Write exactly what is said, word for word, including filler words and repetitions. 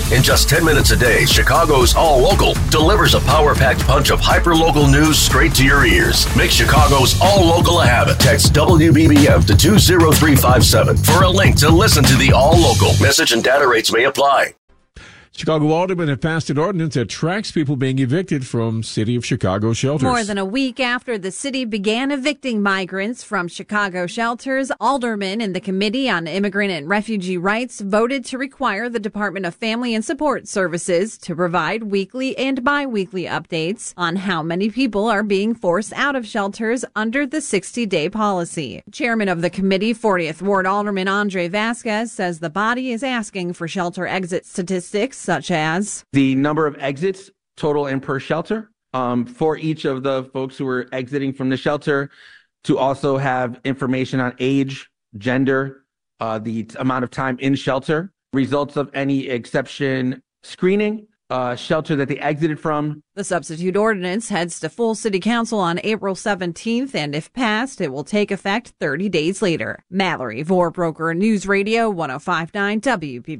In just ten minutes a day, Chicago's All Local delivers a power-packed punch of hyper-local news straight to your ears. Make Chicago's All Local a habit. Text W B B M to two zero three five seven for a link to listen to the All Local. Message and data rates may apply. Chicago aldermen have passed an ordinance that tracks people being evicted from City of Chicago shelters. More than a week after the city began evicting migrants from Chicago shelters, aldermen in the Committee on Immigrant and Refugee Rights voted to require the Department of Family and Support Services to provide weekly and bi-weekly updates on how many people are being forced out of shelters under the sixty-day policy. Chairman of the committee, fortieth Ward Alderman Andre Vasquez, says the body is asking for shelter exit statistics such as the number of exits total and per shelter um, for each of the folks who are exiting from the shelter, to also have information on age, gender, uh, the t- amount of time in shelter, results of any exception screening, uh, shelter that they exited from. The substitute ordinance heads to full city council on April seventeenth, and if passed, it will take effect thirty days later. Mallory Vorbroker, News Radio one oh five point nine W B B.